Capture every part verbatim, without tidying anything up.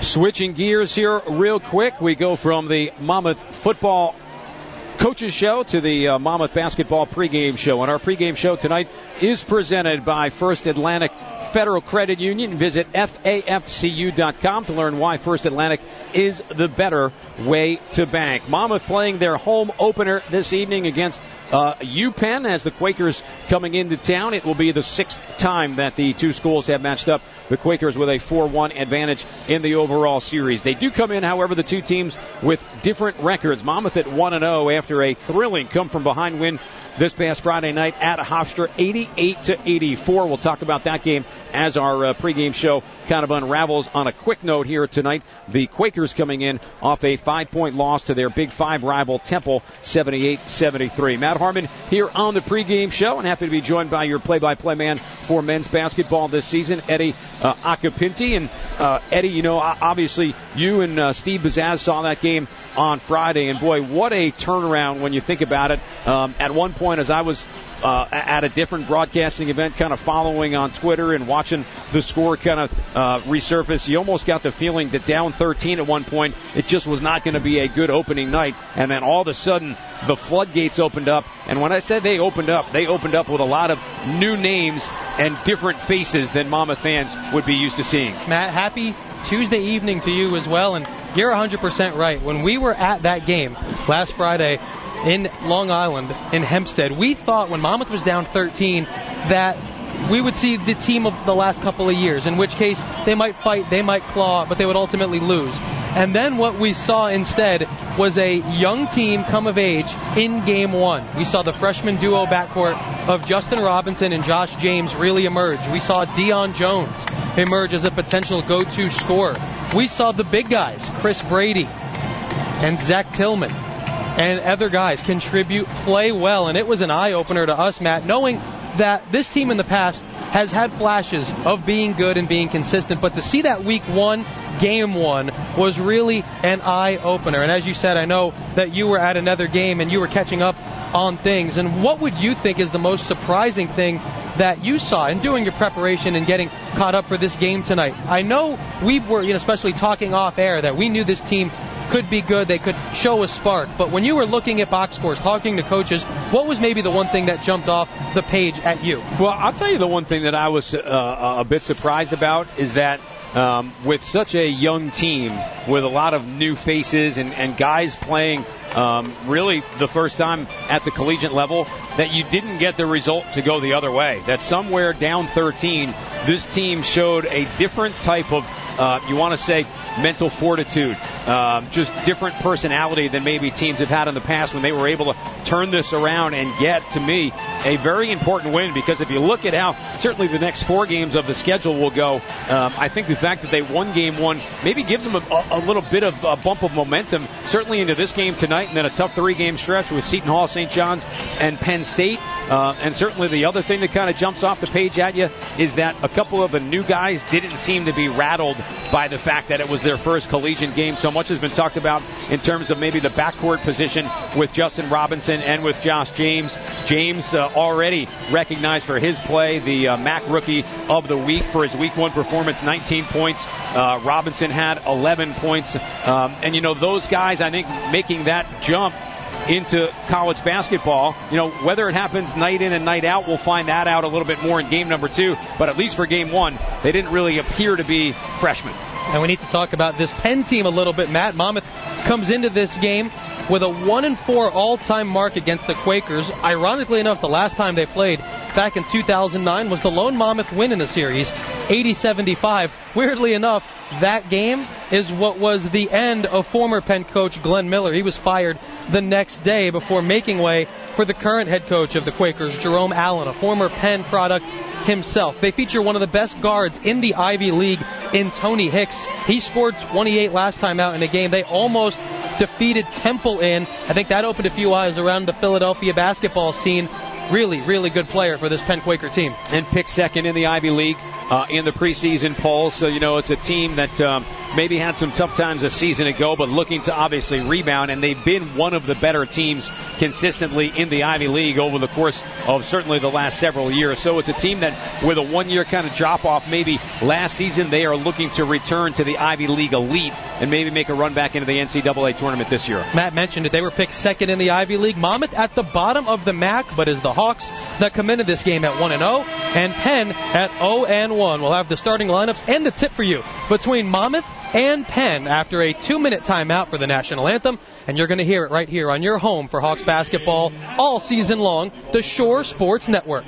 Switching gears here real quick, we go from the Monmouth football coaches show to the uh, Monmouth basketball pregame show. And our pregame show tonight is presented by First Atlantic Federal Credit Union. Visit F A F C U dot com to learn why First Atlantic is the better way to bank. Monmouth playing their home opener this evening against uh, UPenn as the Quakers coming into town. It will be the sixth time that the two schools have matched up. The Quakers with a four one advantage in the overall series. They do come in, however, the two teams with different records. Monmouth at one and oh after a thrilling come-from-behind win this past Friday night at Hofstra, eighty-eight to eighty-four. We'll talk about that game as our uh, pregame show kind of unravels. On a quick note here tonight, the Quakers coming in off a five-point loss to their Big Five rival Temple, seventy-eight seventy-three. Matt Harmon here on the pregame show, and happy to be joined by your play-by-play man for men's basketball this season, Eddie uh, Acapinti. And uh, Eddie, you know, obviously you and uh, Steve Bazaz saw that game on Friday, and boy, what a turnaround when you think about it. Um, at one point, as I was uh, at a different broadcasting event, kind of following on Twitter and watching the score kind of uh, resurface, you almost got the feeling that down thirteen at one point, it just was not going to be a good opening night. And then all of a sudden, the floodgates opened up. And when I said they opened up, they opened up with a lot of new names and different faces than Monmouth fans would be used to seeing. Matt, happy Tuesday evening to you as well. And you're one hundred percent right. When we were at that game last Friday in Long Island, in Hempstead, we thought when Monmouth was down thirteen that we would see the team of the last couple of years, in which case they might fight, they might claw, but they would ultimately lose. And then what we saw instead was a young team come of age in game one. We saw the freshman duo backcourt of Justin Robinson and Josh James really emerge. We saw Deion Jones emerge as a potential go-to scorer. We saw the big guys, Chris Brady and Zach Tillman and other guys contribute, play well, and it was an eye-opener to us, Matt, knowing that this team in the past has had flashes of being good and being consistent, but to see that week one, game one, was really an eye-opener. And as you said, I know that you were at another game and you were catching up on things. And what would you think is the most surprising thing that you saw in doing your preparation and getting caught up for this game tonight? I know we were, you know, especially talking off air, that we knew this team could be good, they could show a spark. But when you were looking at box scores, talking to coaches, what was maybe the one thing that jumped off the page at you? Well, I'll tell you the one thing that I was uh, a bit surprised about is that um, with such a young team, with a lot of new faces and, and guys playing um, really the first time at the collegiate level, that you didn't get the result to go the other way. That somewhere down thirteen, this team showed a different type of, uh, you want to say, mental fortitude, um, just different personality than maybe teams have had in the past when they were able to turn this around and get, to me, a very important win. Because if you look at how certainly the next four games of the schedule will go, um, I think the fact that they won game one maybe gives them a, a little bit of a bump of momentum, certainly into this game tonight, and then a tough three-game stretch with Seton Hall, Saint John's, and Penn State. Uh, and certainly the other thing that kind of jumps off the page at you is that a couple of the new guys didn't seem to be rattled by the fact that it was their first collegiate game. So much has been talked about in terms of maybe the backcourt position with Justin Robinson and with Josh James. James uh, already recognized for his play, the uh, M A C Rookie of the Week for his week one performance, nineteen points. Uh, Robinson had eleven points. Um, and, you know, those guys, I think, making that jump into college basketball, you know, whether it happens night in and night out, we'll find that out a little bit more in game number two. But at least for game one, they didn't really appear to be freshmen. And we need to talk about this Penn team a little bit, Matt. Monmouth comes into this game with a one and four all-time mark against the Quakers. Ironically enough, the last time they played back in two thousand nine was the lone Monmouth win in the series, eighty seventy-five. Weirdly enough, that game is what was the end of former Penn coach Glenn Miller. He was fired the next day before making way for the current head coach of the Quakers, Jerome Allen, a former Penn product himself. They feature one of the best guards in the Ivy League in Tony Hicks. He scored twenty-eight last time out in a game. They almost defeated Temple in. I think that opened a few eyes around the Philadelphia basketball scene. Really, really good player for this Penn Quaker team. And picked second in the Ivy League uh, in the preseason polls. So, you know, it's a team that um, maybe had some tough times a season ago, but looking to obviously rebound, and they've been one of the better teams consistently in the Ivy League over the course of certainly the last several years. So it's a team that, with a one-year kind of drop-off maybe last season, they are looking to return to the Ivy League elite and maybe make a run back into the N C double A tournament this year. Matt mentioned it. They were picked second in the Ivy League. Monmouth at the bottom of the M A C, but it's the Hawks that come into this game at one and oh, and Penn at oh and one. We'll have the starting lineups and the tip for you between Monmouth and Penn after a two-minute timeout for the national anthem, and you're going to hear it right here on your home for Hawks basketball all season long, the Shore Sports Network.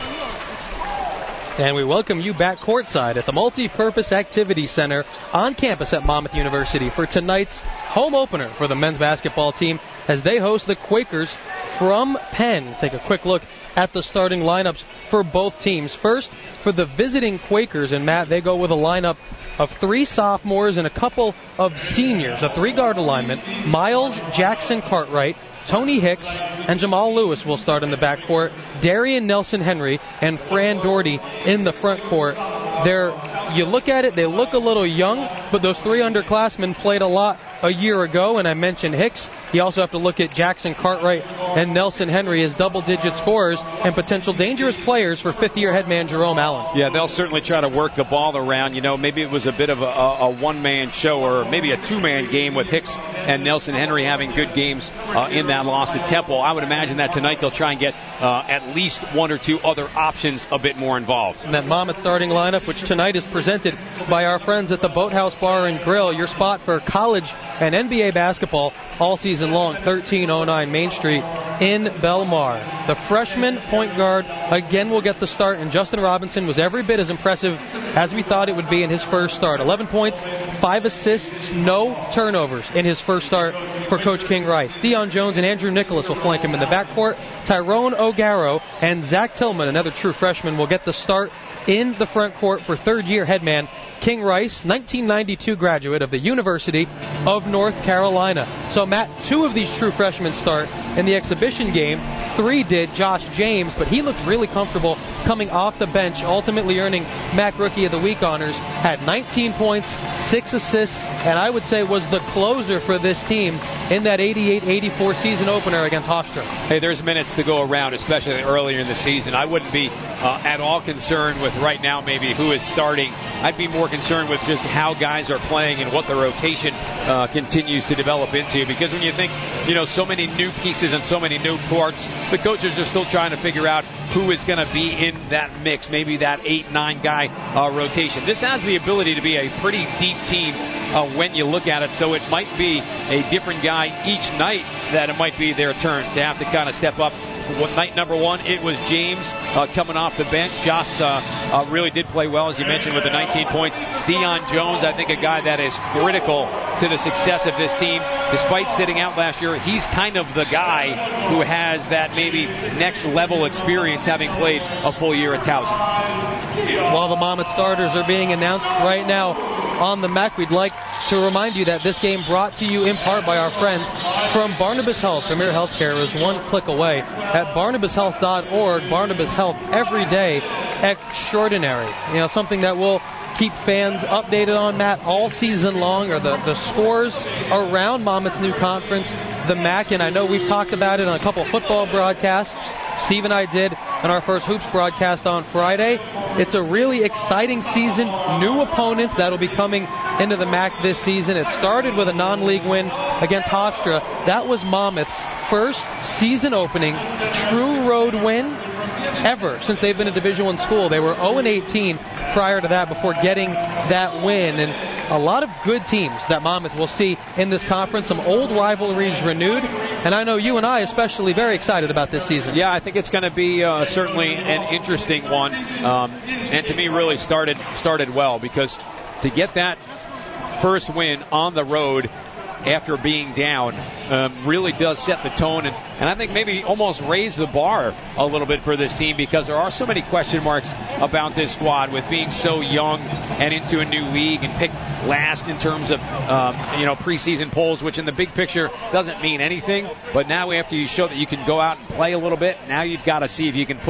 And we welcome you back courtside at the Multi-Purpose Activity Center on campus at Monmouth University for tonight's home opener for the men's basketball team as they host the Quakers from Penn. Take a quick look at the starting lineups for both teams. First, for the visiting Quakers, and Matt, they go with a lineup of three sophomores and a couple of seniors, a three-guard alignment. Miles Jackson Cartwright, Tony Hicks, and Jamal Lewis will start in the backcourt. Darian Nelson Henry and Fran Doherty in the front court. They're, you look at it, they look a little young, but those three underclassmen played a lot a year ago, and I mentioned Hicks. You also have to look at Jackson Cartwright and Nelson Henry as double-digit scorers and potential dangerous players for fifth-year head man Jerome Allen. Yeah, they'll certainly try to work the ball around. You know, maybe it was a bit of a, a one-man show or maybe a two-man game with Hicks and Nelson Henry having good games uh, in that loss to Temple. I would imagine that tonight they'll try and get uh, at least one or two other options a bit more involved. And that Monmouth starting lineup, which tonight is presented by our friends at the Boathouse Bar and Grill, your spot for college and N B A basketball all season long, thirteen oh nine Main Street in Belmar. The freshman point guard again will get the start, and Justin Robinson was every bit as impressive as we thought it would be in his first start. eleven points, five assists, no turnovers in his first start for Coach King Rice. Deion Jones and Andrew Nicholas will flank him in the backcourt. Tyrone O'Garo and Zach Tillman, another true freshman, will get the start in the front court for third-year headman King Rice, nineteen ninety-two graduate of the University of North Carolina. So, Matt, two of these true freshmen start in the exhibition game. Three did Josh James, but he looked really comfortable coming off the bench, ultimately earning M A C Rookie of the Week honors. Had nineteen points, six assists, and I would say was the closer for this team in that eighty-eight eighty-four season opener against Hofstra. Hey, there's minutes to go around, especially earlier in the season. I wouldn't be uh, at all concerned with right now maybe who is starting. I'd be more concerned with just how guys are playing and what the rotation uh, continues to develop into. Because when you think, you know, so many new pieces and so many new parts, the coaches are still trying to figure out who is going to be in that mix, maybe that eight, nine guy uh, rotation. This has the ability to be a pretty deep team uh, when you look at it, so it might be a different guy each night that it might be their turn to have to kind of step up. What, night number one, it was James uh, coming off the bench. Josh uh, uh, really did play well, as you mentioned, with the nineteen points. Deion Jones, I think a guy that is critical to the success of this team. Despite sitting out last year, he's kind of the guy who has that maybe next level experience, having played a full year at Towson. While the Monmouth starters are being announced right now on the M A C, we'd like to remind you that this game brought to you in part by our friends from Barnabas Health. Premier Healthcare is one click away at barnabas health dot org. Barnabas Health, every day extraordinary. You know, something that will keep fans updated on, Matt, all season long are the, the scores around Monmouth's new conference, the M A C, and I know we've talked about it on a couple of football broadcasts. Steve and I did on our first Hoops broadcast on Friday. It's a really exciting season. New opponents that will be coming into the M A C this season. It started with a non-league win against Hofstra. That was Monmouth's first season opening true road win ever since they've been a Division One school. They were oh and eighteen prior to that before getting that win. And a lot of good teams that Monmouth will see in this conference. Some old rivalries renewed. And I know you and I especially very excited about this season. Yeah, I think it's going to be uh, certainly an interesting one. Um, and to me really started started well, because to get that first win on the road after being down um, really does set the tone, and, and I think maybe almost raise the bar a little bit for this team, because there are so many question marks about this squad with being so young and into a new league and picked last in terms of um, you know preseason polls, which in the big picture doesn't mean anything. But now after you show that you can go out and play a little bit, now you've got to see if you can put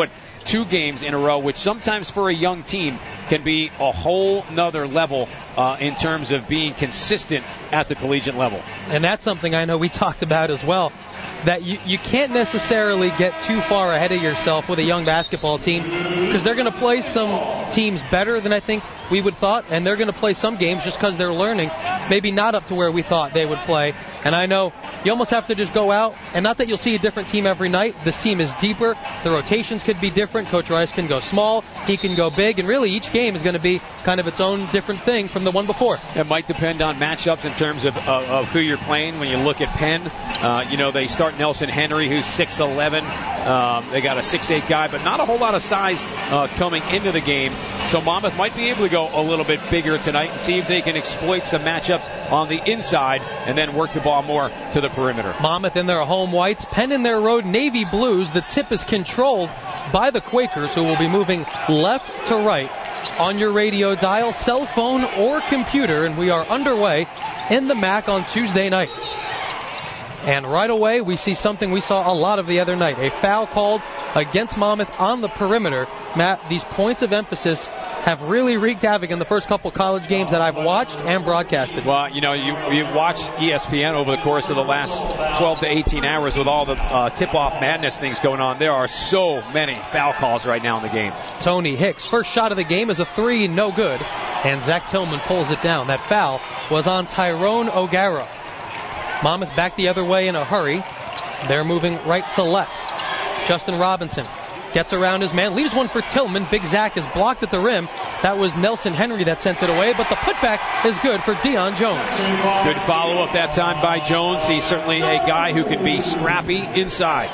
two games in a row, which sometimes for a young team can be a whole nother level uh, in terms of being consistent at the collegiate level. And that's something I know we talked about as well, that you, you can't necessarily get too far ahead of yourself with a young basketball team, because they're going to play some teams better than I think we would thought, and they're going to play some games just because they're learning, maybe not up to where we thought they would play. And I know you almost have to just go out, and not that you'll see a different team every night. This team is deeper. The rotations could be different. Coach Rice can go small. He can go big. And really, each game is going to be kind of its own different thing from the one before. It might depend on matchups in terms of, of, of who you're playing. When you look at Penn, uh, you know, they start Nelson Henry, who's six eleven. Um, they got a six eight guy, but not a whole lot of size uh, coming into the game. So Monmouth might be able to go a little bit bigger tonight and see if they can exploit some matchups on the inside and then work the ball more to the perimeter. Monmouth in their home whites, Penn in their road navy blues. The tip is controlled by the Quakers, who will be moving left to right on your radio dial, cell phone, or computer. And we are underway in the M A C on Tuesday night. And right away, we see something we saw a lot of the other night. A foul called against Monmouth on the perimeter. Matt, these points of emphasis have really wreaked havoc in the first couple college games that I've watched and broadcasted. Well, you know, you you watch E S P N over the course of the last twelve to eighteen hours with all the uh, tip-off madness things going on. There are so many foul calls right now in the game. Tony Hicks, first shot of the game is a three, no good. And Zach Tillman pulls it down. That foul was on Tyrone O'Gara. Monmouth back the other way in a hurry. They're moving right to left. Justin Robinson gets around his man, leaves one for Tillman. Big Zach is blocked at the rim. That was Nelson Henry that sent it away, but the putback is good for Deion Jones. Good follow-up that time by Jones. He's certainly a guy who can be scrappy inside.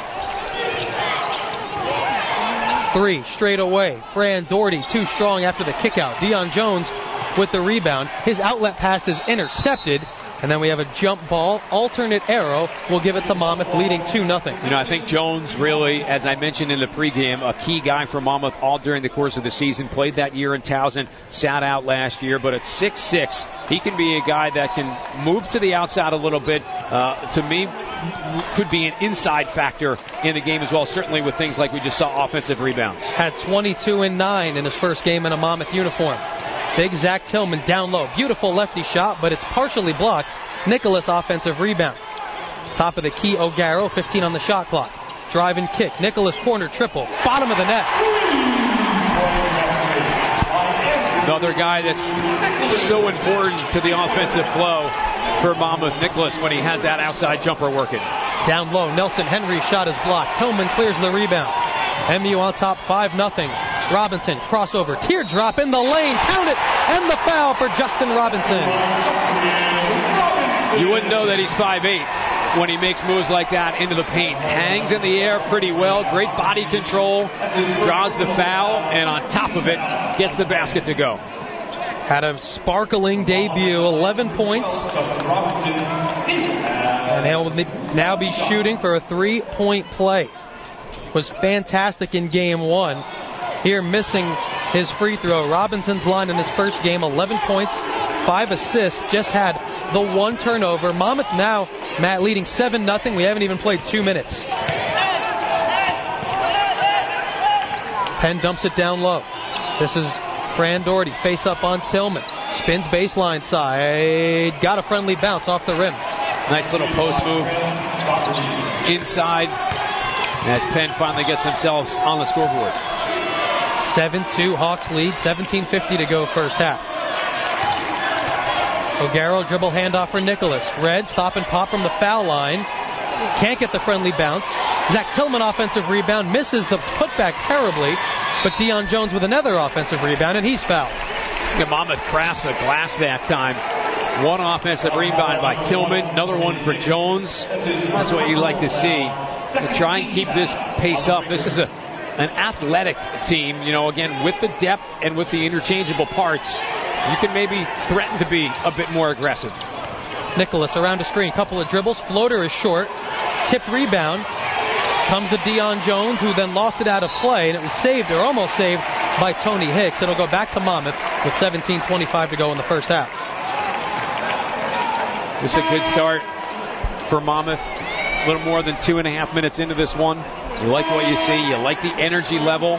Three straight away. Fran Doherty too strong after the kickout. Deion Jones with the rebound. His outlet pass is intercepted. And then we have a jump ball. Alternate arrow will give it to Monmouth, leading two nothing. You know, I think Jones really, as I mentioned in the pregame, a key guy for Monmouth all during the course of the season. Played that year in Towson, sat out last year. But at six six, he can be a guy that can move to the outside a little bit. Uh, to me, could be an inside factor in the game as well, certainly with things like we just saw offensive rebounds. Had twenty-two and nine in his first game in a Monmouth uniform. Big Zach Tillman down low. Beautiful lefty shot, but it's partially blocked. Nicholas offensive rebound. Top of the key, O'Gara, fifteen on the shot clock. Drive and kick. Nicholas corner triple. Bottom of the net. Another guy that's so important to the offensive flow for Monmouth, Nicholas, when he has that outside jumper working. Down low, Nelson Henry's shot is blocked. Tillman clears the rebound. M U on top five nothing. Robinson, crossover, teardrop in the lane, count it, and the foul for Justin Robinson. You wouldn't know that he's five eight when he makes moves like that into the paint. Hangs in the air pretty well, great body control, draws the foul, and on top of it, gets the basket to go. Had a sparkling debut, eleven points. And he'll now be shooting for a three-point play. Was fantastic in game one. Here missing his free throw. Robinson's line in his first game, eleven points, five assists, just had the one turnover. Monmouth now, Matt, leading seven nothing. We haven't even played two minutes. Penn dumps it down low. This is Fran Doherty, face up on Tillman. Spins baseline side. Got a friendly bounce off the rim. Nice little post move inside as Penn finally gets themselves on the scoreboard. seven two Hawks lead, seventeen fifty to go first half. O'Gara dribble handoff for Nicholas. Red, stop and pop from the foul line. Can't get the friendly bounce. Zach Tillman offensive rebound, misses the putback terribly, but Deion Jones with another offensive rebound, and he's fouled. Monmouth crashed the glass that time. One offensive rebound by Tillman, another one for Jones. That's what you like to see. To try and keep this pace up. This is a an athletic team, you know, again, with the depth and with the interchangeable parts. You can maybe threaten to be a bit more aggressive. Nicholas around a screen, couple of dribbles, floater is short, tipped rebound, comes to Deion Jones, who then lost it out of play, and it was saved, or almost saved, by Tony Hicks. It'll go back to Monmouth with seventeen twenty-five to go in the first half. This is a good start for Monmouth. A little more than two and a half minutes into this one. You like what you see. You like the energy level.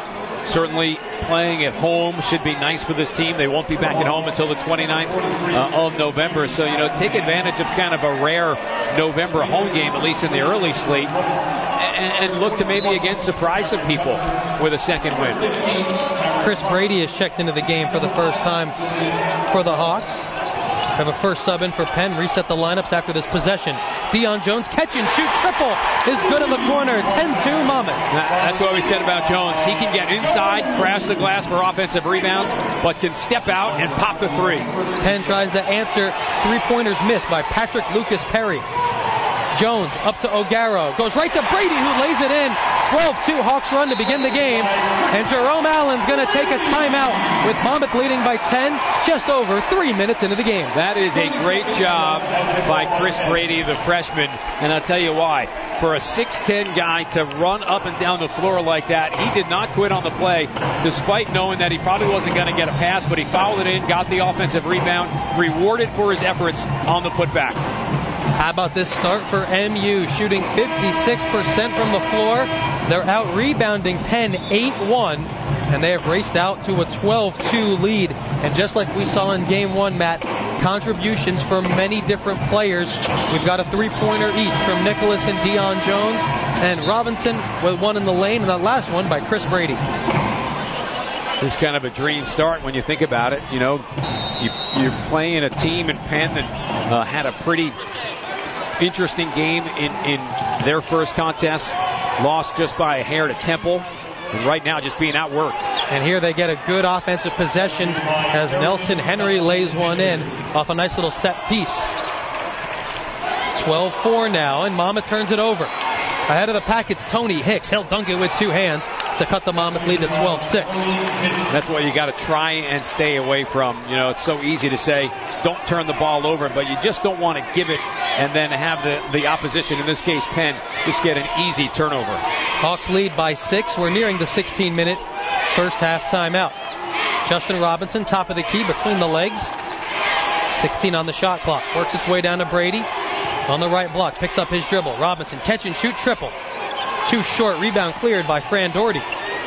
certainly playing at home should be nice for this team. They won't be back at home until the twenty-ninth uh, of November. So, you know, take advantage of kind of a rare November home game, at least in the early slate, and, and look to maybe again surprise some people with a second win. Chris Brady has checked into the game for the first time for the Hawks. Have a first sub in for Penn. Reset the lineups after this possession. Deion Jones catch and shoot triple is good in the corner. ten two Monmouth. That's what we said about Jones. He can get inside, crash the glass for offensive rebounds, but can step out and pop the three. Penn tries to answer. Three-pointers missed by Patrick Lucas Perry. Jones up to O'Garo. Goes right to Brady, who lays it in. twelve two Hawks run to begin the game. And Jerome Allen's going to take a timeout with Monmouth leading by ten, just over three minutes into the game. That is a great job by Chris Brady, the freshman. And I'll tell you why. For a six ten guy to run up and down the floor like that, he did not quit on the play, despite knowing that he probably wasn't going to get a pass, but he fouled it in, got the offensive rebound, rewarded for his efforts on the putback. How about this start for M U, shooting fifty-six percent from the floor. They're out rebounding Penn eight one, and they have raced out to a twelve two lead. And just like we saw in game one, Matt, contributions from many different players. We've got a three-pointer each from Nicholas and Deion Jones, and Robinson with one in the lane, and that last one by Chris Brady. This is kind of a dream start when you think about it. You know, you, you're playing a team in Penn that uh, had a pretty interesting game in, in their first contest. Lost just by a hair to Temple. And right now just being outworked. And here they get a good offensive possession as Nelson Henry lays one in off a nice little set piece. twelve four now, and Monmouth turns it over. Ahead of the pack, it's Tony Hicks. He'll dunk it with two hands to cut the Monmouth lead to twelve six. That's what you got to try and stay away from. You know, it's so easy to say, don't turn the ball over, but you just don't want to give it and then have the, the opposition, in this case Penn, just get an easy turnover. Hawks lead by six. We're nearing the sixteen-minute first half timeout. Justin Robinson, top of the key, between the legs. sixteen on the shot clock. Works its way down to Brady. On the right block, picks up his dribble. Robinson, catch and shoot triple. Too short, rebound cleared by Fran Doherty.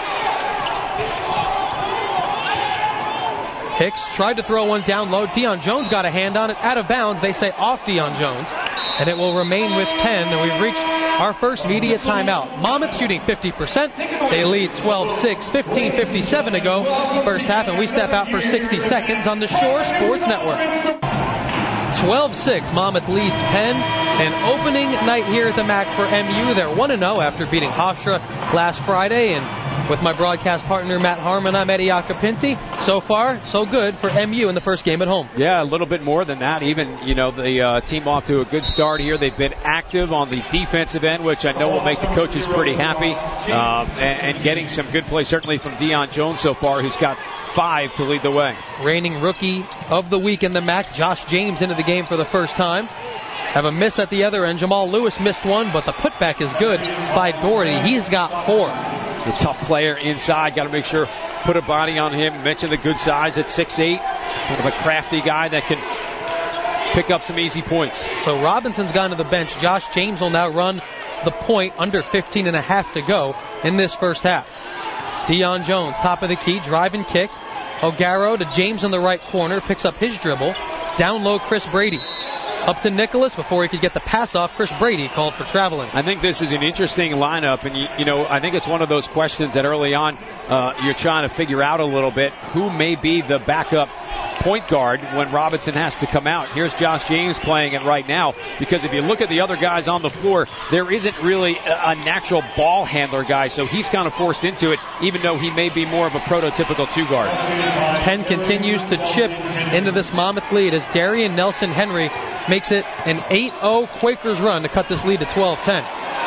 Hicks tried to throw one down low. Deion Jones got a hand on it, out of bounds. They say off Deion Jones, and it will remain with Penn. And we've reached our first media timeout. Monmouth shooting fifty percent. They lead twelve six, fifteen fifty-seven to go first half, and we step out for sixty seconds on the Shore Sports Network. twelve six, Monmouth leads Penn. An opening night here at the M A C for M U. They're one and oh after beating Hofstra last Friday. And with my broadcast partner, Matt Harmon, I'm Eddie Acapinti. So far, so good for M U in the first game at home. Yeah, a little bit more than that. Even, you know, the uh, team off to a good start here. They've been active on the defensive end, which I know will make the coaches pretty happy. Um, and, and getting some good play, certainly from Deion Jones so far, who's got five to lead the way. Reigning rookie of the week in the M A C, Josh James into the game for the first time. Have a miss at the other end. Jamal Lewis missed one, but the putback is good by Doherty. He's got four. The tough player inside. Got to make sure, put a body on him. Mention the good size at six eight. Kind of a crafty guy that can pick up some easy points. So Robinson's gone to the bench. Josh James will now run the point, under fifteen and a half to go in this first half. Deion Jones, top of the key, drive and kick. O'Garo to James in the right corner, picks up his dribble. Down low, Chris Brady. Up to Nicholas before he could get the pass off. Chris Brady called for traveling. I think this is an interesting lineup, and you, you know, I think it's one of those questions that early on uh, you're trying to figure out a little bit who may be the backup point guard when Robinson has to come out. Here's Josh James playing it right now, because if you look at the other guys on the floor, there isn't really a, a natural ball handler guy, so he's kind of forced into it, even though he may be more of a prototypical two guard. Penn continues to chip into this Monmouth lead as Darian Nelson Henry makes it an eight oh Quakers run to cut this lead to twelve ten.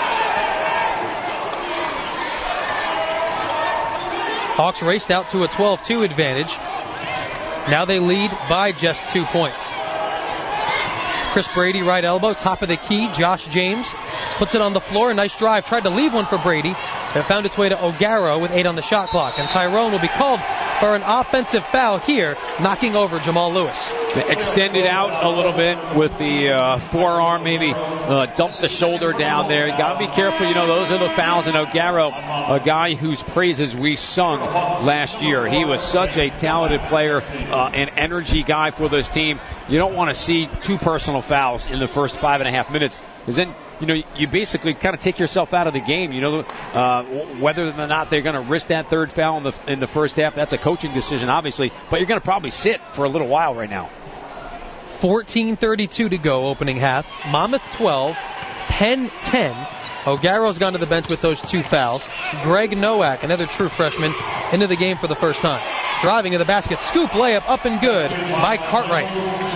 Hawks raced out to a twelve two advantage. Now they lead by just two points. Chris Brady, right elbow, top of the key. Josh James puts it on the floor. Nice drive. Tried to leave one for Brady. It found its way to O'Garo with eight on the shot clock. And Tyrone will be called for an offensive foul here, knocking over Jamal Lewis. extended out a little bit with the uh, forearm, maybe uh, dump the shoulder down there. You got to be careful. You know, those are the fouls. And O'Gara, a guy whose praises we sung last year. He was such a talented player, uh, an energy guy for this team. You don't want to see two personal fouls in the first five and a half minutes, because then, you know, you basically kind of take yourself out of the game. You know, uh, whether or not they're going to risk that third foul in the in the first half, that's a coaching decision, obviously. But you're going to probably sit for a little while right now. fourteen thirty-two to go, opening half. Monmouth twelve, Penn ten. O'Gara's gone to the bench with those two fouls. Greg Nowak, another true freshman, into the game for the first time. Driving to the basket, scoop layup, up and good by Cartwright.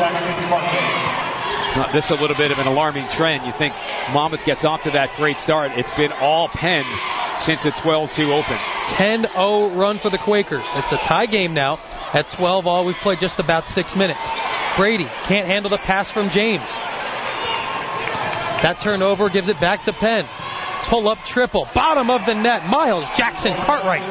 Now, this is a little bit of an alarming trend. You think Monmouth gets off to that great start. It's been all Penn since the twelve two open. ten oh run for the Quakers. It's a tie game now. At twelve all, we've played just about six minutes. Brady can't handle the pass from James. That turnover gives it back to Penn. Pull-up triple. Bottom of the net. Miles Jackson Cartwright.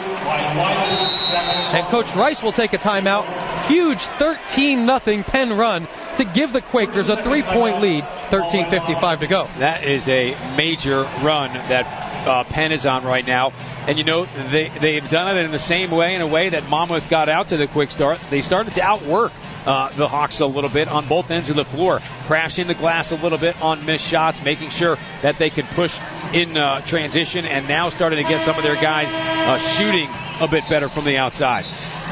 And Coach Rice will take a timeout. Huge thirteen nothing Penn run to give the Quakers a three-point lead. thirteen fifty-five to go. That is a major run that uh, Penn is on right now. And, you know, they, they've done it in the same way, in a way that Monmouth got out to the quick start. They started to outwork uh, the Hawks a little bit on both ends of the floor, crashing the glass a little bit on missed shots, making sure that they could push in uh, transition, and now starting to get some of their guys uh, shooting a bit better from the outside.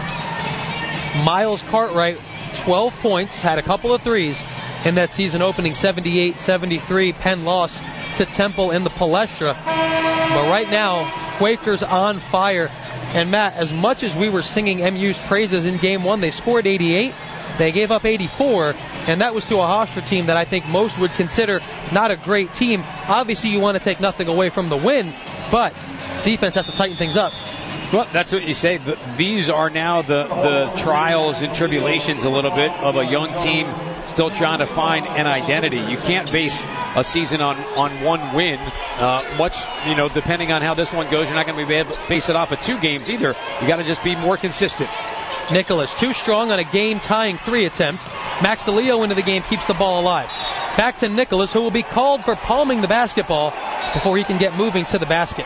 Miles Cartwright, twelve points, had a couple of threes in that season opening seventy-eight seventy-three Penn loss to Temple in the Palestra. But right now, Quakers on fire. And Matt, as much as we were singing M U's praises in game one, they scored eighty-eight. They gave up eighty-four, and that was to a Hofstra team that I think most would consider not a great team. Obviously, you want to take nothing away from the win, but defense has to tighten things up. Well, that's what you say. These are now the, the trials and tribulations a little bit of a young team still trying to find an identity. You can't base a season on, on one win. Uh, much, you know, depending on how this one goes, you're not going to be able to base it off of two games either. You got to just be more consistent. Nicholas, too strong on a game-tying three attempt. Max DeLeo into the game, keeps the ball alive. Back to Nicholas, who will be called for palming the basketball before he can get moving to the basket.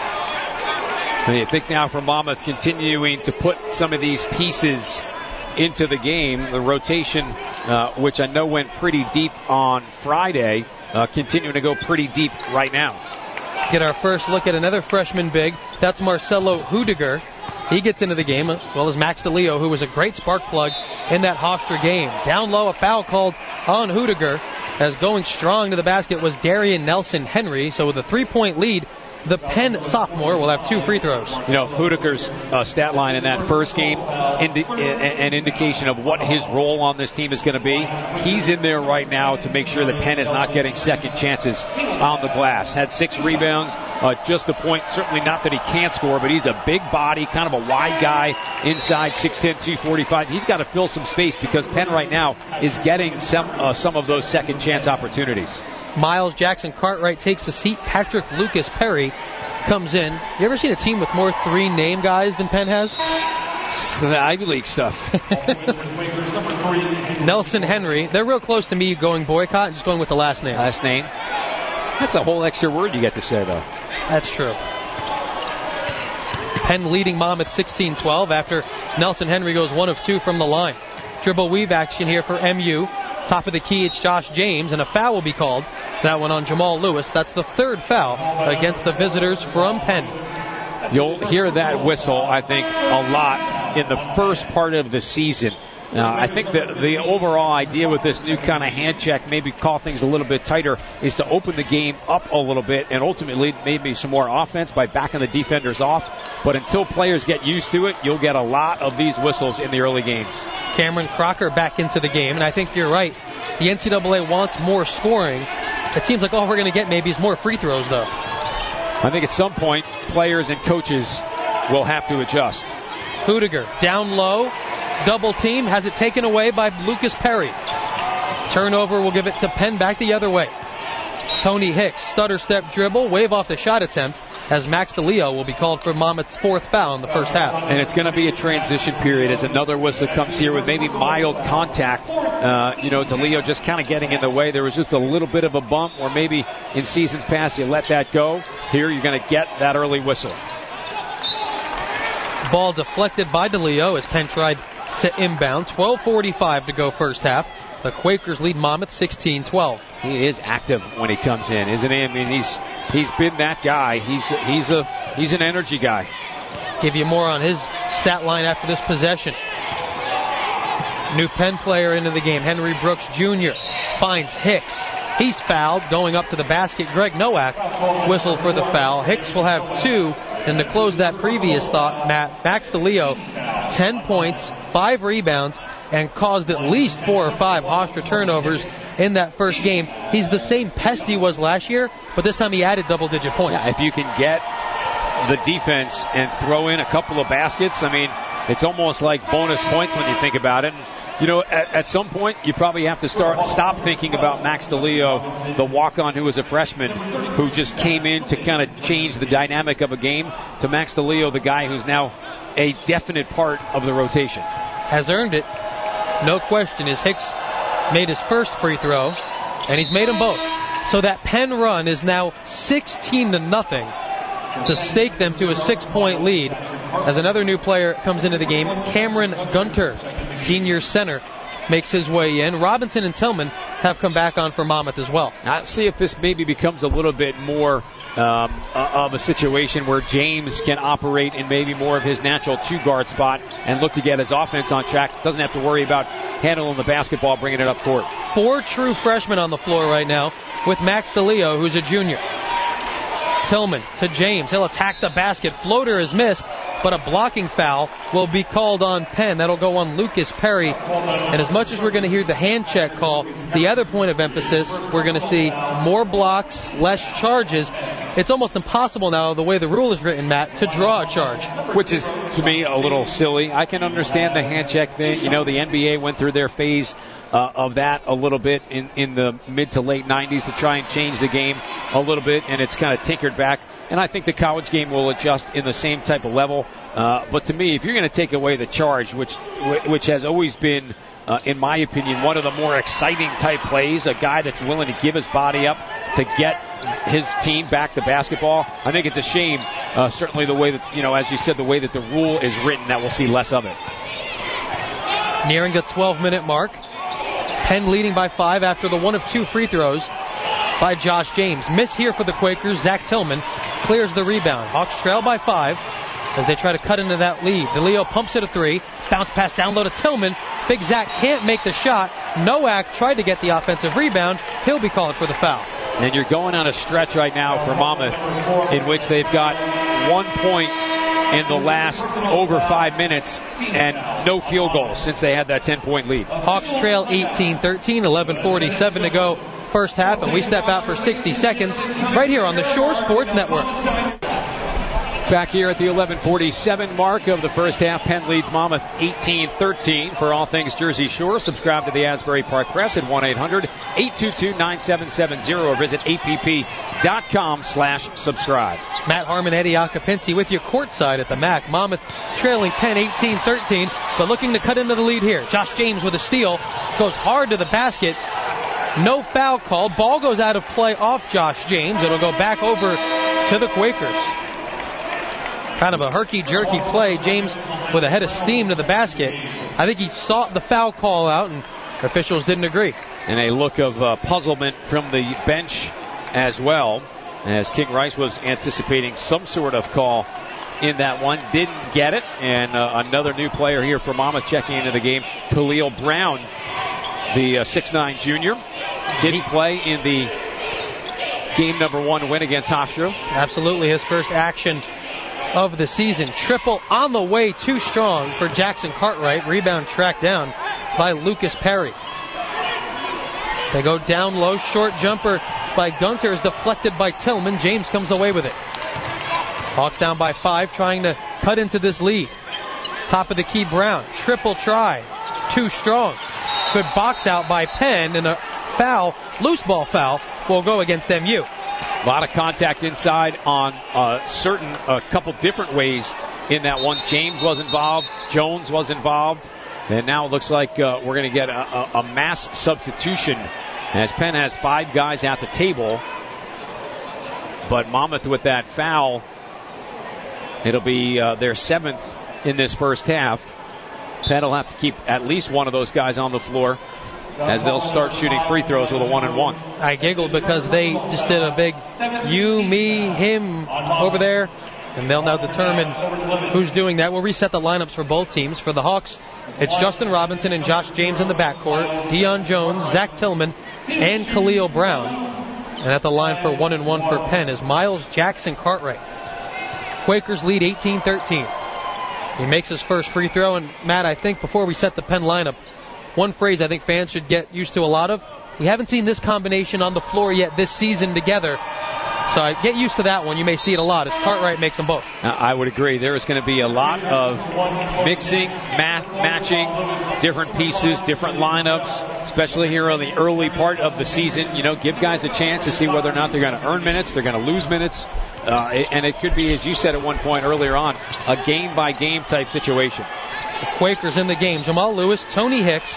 And you think now for Monmouth continuing to put some of these pieces into the game, the rotation, uh, which I know went pretty deep on Friday, uh, continuing to go pretty deep right now. Get our first look at another freshman big. That's Marcelo Hudiger. He gets into the game, as well as Max DeLeo, who was a great spark plug in that Hofstra game. Down low, a foul called on Hudiger, as going strong to the basket was Darian Nelson Henry. So with a three-point lead, the Penn sophomore will have two free throws. You know, Hudiger's uh, stat line in that first game, indi- an indication of what his role on this team is going to be. He's in there right now to make sure that Penn is not getting second chances on the glass. Had six rebounds, uh, just the point. Certainly not that he can't score, but he's a big body, kind of a wide guy inside, six ten, two forty-five. He's got to fill some space because Penn right now is getting some uh, some of those second chance opportunities. Miles Jackson Cartwright takes a seat. Patrick Lucas Perry comes in. You ever seen a team with more three-name guys than Penn has? The Ivy League stuff. Nelson Henry. They're real close to me going boycott, just going with the last name. Last name. That's a whole extra word you get to say, though. That's true. Penn leading Monmouth sixteen twelve after Nelson Henry goes one of two from the line. Dribble weave action here for M U. Top of the key, it's Josh James, and a foul will be called. That one on Jamal Lewis. That's the third foul against the visitors from Penn. You'll hear that whistle, I think, a lot in the first part of the season. Uh, I think that the overall idea with this new kind of hand check, maybe call things a little bit tighter, is to open the game up a little bit and ultimately maybe some more offense by backing the defenders off. But until players get used to it, you'll get a lot of these whistles in the early games. Cameron Crocker back into the game, and I think you're right. The N C double A wants more scoring. It seems like all we're going to get maybe is more free throws, though. I think at some point, players and coaches will have to adjust. Hudiger down low. Double team, has it taken away by Lucas Perry. Turnover will give it to Penn back the other way. Tony Hicks, stutter step dribble, wave off the shot attempt. as Max DeLeo will be called for Monmouth's fourth foul in the first half. And it's going to be a transition period as another whistle comes here with maybe mild contact. Uh, you know, DeLeo just kind of getting in the way. There was just a little bit of a bump, or maybe in seasons past you let that go. Here you're going to get that early whistle. Ball deflected by DeLeo as Penn tried to inbound. twelve forty-five to go first half. The Quakers lead Monmouth sixteen twelve. He is active when he comes in, isn't he? I mean, he's he's been that guy. He's he's a he's an energy guy. Give you more on his stat line after this possession. New Penn player into the game, Henry Brooks Junior finds Hicks. He's fouled, going up to the basket. Greg Nowak whistled for the foul. Hicks will have two. And to close that previous thought, Matt, Max DeLeo, ten points, five rebounds, and caused at least four or five Hofstra turnovers in that first game. He's the same pest he was last year, but this time he added double-digit points. Yeah, if you can get the defense and throw in a couple of baskets, I mean, it's almost like bonus points when you think about it. You know, at, at some point, you probably have to start stop thinking about Max DeLeo, the walk-on who was a freshman, who just came in to kind of change the dynamic of a game, to Max DeLeo, the guy who's now a definite part of the rotation. Has earned it. No question. As Hicks made his first free throw, and he's made them both. So that Penn run is now sixteen to nothing to stake them to a six-point lead as another new player comes into the game. Cameron Gunter, senior center, makes his way in. Robinson and Tillman have come back on for Monmouth as well. Let's see if this maybe becomes a little bit more um, of a situation where James can operate in maybe more of his natural two-guard spot and look to get his offense on track. Doesn't have to worry about handling the basketball, bringing it up court. Four true freshmen on the floor right now with Max DeLeo, who's a junior. Tillman to James. He'll attack the basket. Floater is missed, but a blocking foul will be called on Penn. That'll go on Lucas Perry. And as much as we're going to hear the hand check call, the other point of emphasis, we're going to see more blocks, less charges. It's almost impossible now, the way the rule is written, Matt, to draw a charge. Which is, to me, a little silly. I can understand the hand check thing. You know, the N B A went through their phase Uh, of that a little bit in, in the mid to late nineties to try and change the game a little bit, and it's kind of tinkered back. And I think the college game will adjust in the same type of level. Uh, but to me, if you're going to take away the charge, which which has always been, uh, in my opinion, one of the more exciting type plays, a guy that's willing to give his body up to get his team back to basketball, I think it's a shame, uh, certainly the way that, you know, as you said, the way that the rule is written, that we'll see less of it. Nearing the twelve-minute mark. Penn leading by five after the one of two free throws by Josh James. Miss here for the Quakers. Zach Tillman clears the rebound. Hawks trail by five as they try to cut into that lead. DeLeo pumps it a three. Bounce pass down low to Tillman. Big Zach can't make the shot. Nowak tried to get the offensive rebound. He'll be called for the foul. And you're going on a stretch right now for Monmouth in which they've got one point in the last over five minutes and no field goals since they had that ten-point lead. Hawks trail eighteen thirteen, eleven forty-seven to go first half, and we step out for sixty seconds right here on the Shore Sports Network. Back here at the eleven forty-seven mark of the first half, Penn leads Monmouth eighteen thirteen. For all things Jersey Shore, subscribe to the Asbury Park Press at one eight hundred eight two two nine seven seven zero or visit A P P dot com slash subscribe. Matt Harmon, Eddie Acapinti with you courtside at the M A C. Monmouth trailing Penn eighteen thirteen, but looking to cut into the lead here. Josh James with a steal, goes hard to the basket. No foul called. Ball goes out of play off Josh James. It'll go back over to the Quakers. Kind of a herky-jerky play. James with a head of steam to the basket. I think he sought the foul call out, and officials didn't agree. And a look of uh, puzzlement from the bench as well, as King Rice was anticipating some sort of call in that one. Didn't get it. And uh, another new player here for Monmouth checking into the game, Khalil Brown, the uh, six nine junior. Didn't play in the game number one win against Hofstra. Absolutely his first action of the season. Triple on the way, too strong for Jackson Cartwright. Rebound tracked down by Lucas Perry. They go down low. Short jumper by Gunter is deflected by Tillman. James comes away with it. Hawks down by five, trying to cut into this lead. Top of the key, Brown. Triple try. Too strong. Good box out by Penn, and a foul, loose ball foul, will go against M U. A lot of contact inside on uh, certain, a couple different ways in that one. James was involved. Jones was involved. And now it looks like uh, we're going to get a, a, a mass substitution as Penn has five guys at the table. But Monmouth with that foul, it'll be uh, their seventh in this first half. Penn will have to keep at least one of those guys on the floor as they'll start shooting free throws with a one and one. I giggled because they just did a big you, me, him over there, and they'll now determine who's doing that. We'll reset the lineups for both teams. For the Hawks, it's Justin Robinson and Josh James in the backcourt, Deion Jones, Zach Tillman, and Khalil Brown. And at the line for one and one for Penn is Miles Jackson Cartwright. Quakers lead eighteen thirteen. He makes his first free throw, and Matt, I think before we set the Penn lineup, one phrase I think fans should get used to a lot of. We haven't seen this combination on the floor yet this season together. So I get used to that one. You may see it a lot as Cartwright makes them both. I would agree. There is going to be a lot of mixing, math, matching, different pieces, different lineups, especially here on the early part of the season. You know, give guys a chance to see whether or not they're going to earn minutes, they're going to lose minutes. Uh, and it could be, as you said at one point earlier on, a game-by-game type situation. The Quakers in the game. Jamal Lewis, Tony Hicks,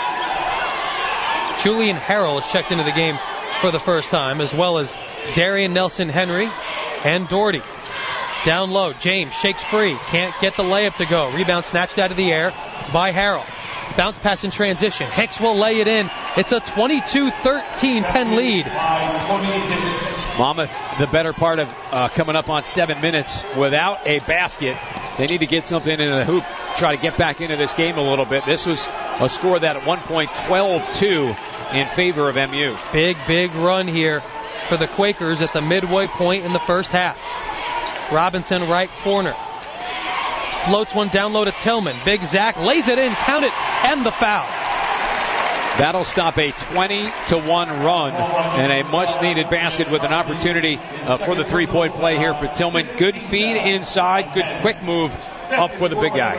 Julian Harrell has checked into the game for the first time, as well as Darian Nelson-Henry and Doherty. Down low, James shakes free, can't get the layup to go. Rebound snatched out of the air by Harrell. Bounce pass in transition. Hicks will lay it in. It's a twenty-two thirteen Penn lead. Monmouth, the better part of uh, coming up on seven minutes without a basket. They need to get something into the hoop, try to get back into this game a little bit. This was a score that at one point twelve two in favor of M U. Big, big run here for the Quakers at the midway point in the first half. Robinson right corner. Floats one down low to Tillman. Big Zach lays it in, count it, and the foul. That'll stop a twenty to one run and a much-needed basket with an opportunity uh, for the three-point play here for Tillman. Good feed inside, good quick move up for the big guy.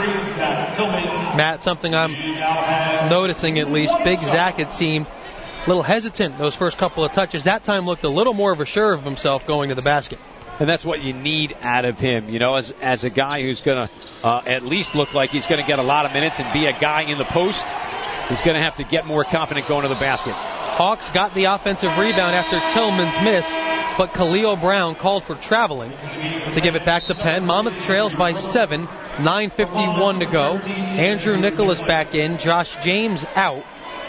Matt, something I'm noticing at least, Big Zach, it seemed, a little hesitant those first couple of touches. That time looked a little more of a sure of himself going to the basket. And that's what you need out of him, you know, as as a guy who's going to uh, at least look like he's going to get a lot of minutes and be a guy in the post. He's going to have to get more confident going to the basket. Hawks got the offensive rebound after Tillman's miss, but Khalil Brown called for traveling to give it back to Penn. Monmouth trails by seven, nine fifty-one to go. Andrew Nicholas back in, Josh James out.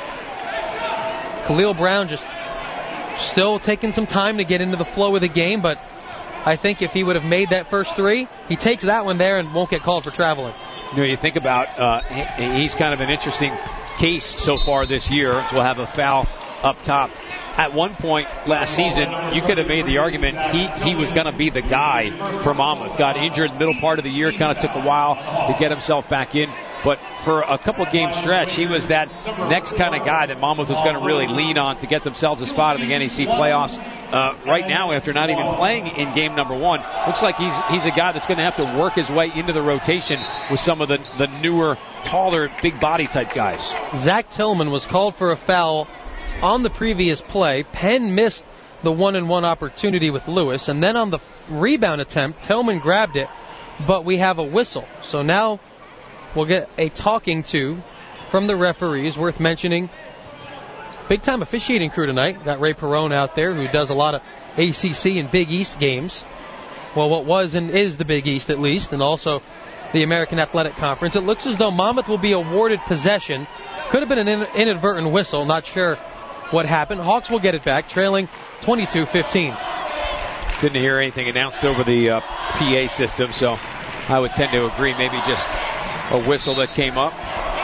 Khalil Brown just still taking some time to get into the flow of the game, but I think if he would have made that first three, he takes that one there and won't get called for traveling. You know, you think about, uh, he's kind of an interesting case so far this year. We'll have a foul up top. At one point last season, you could have made the argument he, he was going to be the guy for Monmouth. Got injured in the middle part of the year, kind of took a while to get himself back in. But for a couple game stretch, he was that next kind of guy that Monmouth was going to really lean on to get themselves a spot in the N E C playoffs. Uh, right now, after not even playing in game number one, looks like he's he's a guy that's going to have to work his way into the rotation with some of the, the newer, taller, big body type guys. Zach Tillman was called for a foul on the previous play. Penn missed the one-and-one opportunity with Lewis, and then on the rebound attempt, Tillman grabbed it, but we have a whistle. So now we'll get a talking to from the referees. Worth mentioning, big-time officiating crew tonight. Got Ray Perrone out there, who does a lot of A C C and Big East games. Well, what was and is the Big East, at least, and also the American Athletic Conference. It looks as though Monmouth will be awarded possession. Could have been an inadvertent whistle. Not sure what happened. Hawks will get it back, trailing twenty-two fifteen. Didn't hear anything announced over the uh, P A system, so I would tend to agree. Maybe just a whistle that came up.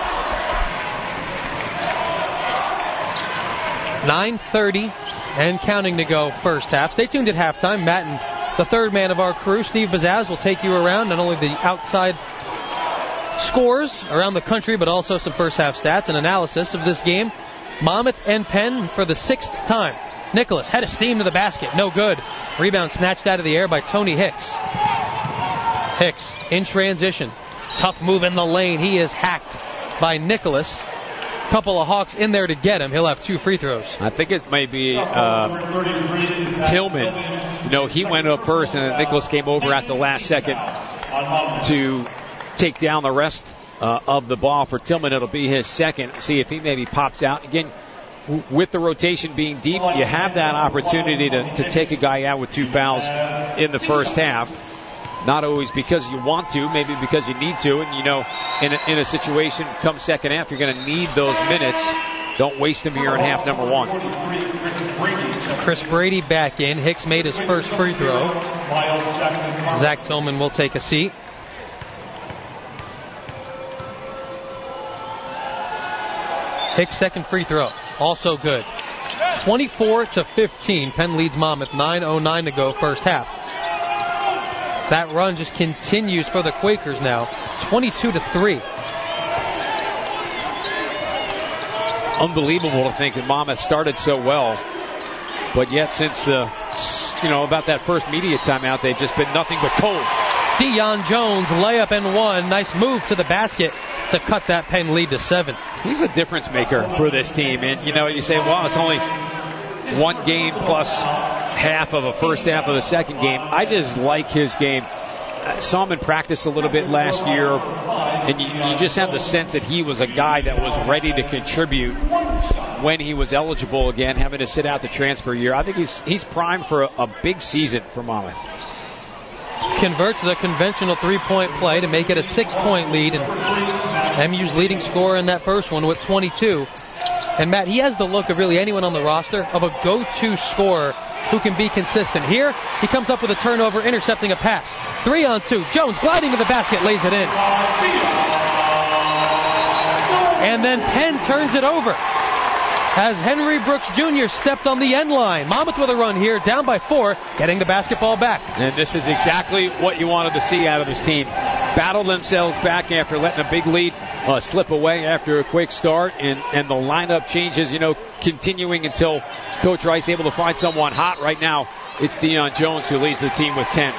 nine thirty and counting to go first half. Stay tuned at halftime. Matt and the third man of our crew, Steve Bazaz, will take you around not only the outside scores around the country, but also some first half stats and analysis of this game. Monmouth and Penn for the sixth time. Nicholas head of steam to the basket. No good. Rebound snatched out of the air by Tony Hicks. Hicks in transition. Tough move in the lane. He is hacked by Nicholas. couple of Hawks in there to get him, he'll have two free throws. I think it may be uh, Tillman. You know, he went up first, and then Nicholas came over at the last second to take down the rest uh, of the ball. For Tillman, it'll be his second. See if he maybe pops out. Again, w- with the rotation being deep, you have that opportunity to, to take a guy out with two fouls in the first half. Not always because you want to, maybe because you need to. And, you know, in a, in a situation come second half, you're going to need those minutes. Don't waste them here in half number one. Chris Brady back in. Hicks made his first free throw. Zach Tillman will take a seat. Hicks' second free throw, also good. twenty-four to fifteen. Penn leads Monmouth. nine oh nine to go, first half. That run just continues for the Quakers now. twenty-two to three. Unbelievable to think that Monmouth started so well, but yet since the, you know, about that first media timeout, they've just been nothing but cold. Deion Jones, layup and one. Nice move to the basket to cut that Penn lead to seven. He's a difference maker for this team. And, you know, you say, well, it's only one game plus half of a first half of the second game. I just like his game. I saw him in practice a little bit last year, and you, you just have the sense that he was a guy that was ready to contribute when he was eligible again, having to sit out the transfer year. I think he's he's primed for a, a big season for Monmouth. Converts the conventional three-point play to make it a six-point lead, and M U's leading scorer in that first one with twenty-two. And, Matt, he has the look of really anyone on the roster of a go-to scorer who can be consistent. Here, he comes up with a turnover, intercepting a pass. Three on two. Jones gliding to the basket, lays it in. And then Penn turns it over as Henry Brooks Junior stepped on the end line. Monmouth with a run here, down by four, getting the basketball back. And this is exactly what you wanted to see out of this team. Battle themselves back after letting a big lead uh, slip away after a quick start, and, and the lineup changes, you know, continuing until Coach Rice able to find someone hot. Right now, it's Deion Jones who leads the team with ten.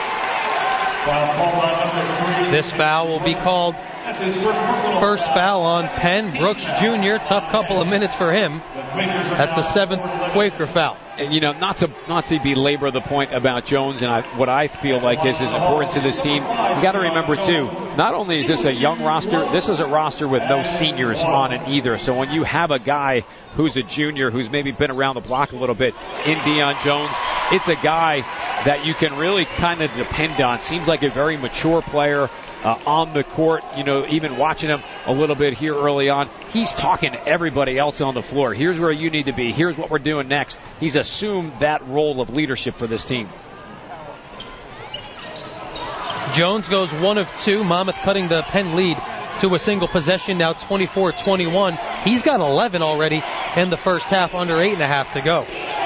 This foul will be called first foul on Penn. Brooks Junior Tough couple of minutes for him. That's the seventh Quaker foul. And, you know, not to not to belabor the point about Jones, and I, what I feel like is his importance to this team, you got to remember, too, not only is this a young roster, this is a roster with no seniors on it either. So when you have a guy who's a junior, who's maybe been around the block a little bit in Deion Jones, it's a guy that you can really kind of depend on. Seems like a very mature player. Uh, on the court, you know, even watching him a little bit here early on, he's talking to everybody else on the floor. Here's where you need to be. Here's what we're doing next. He's assumed that role of leadership for this team. Jones goes one of two. Monmouth cutting the Penn lead to a single possession, now twenty-four twenty-one. He's got eleven already in the first half, under eight and a half to go.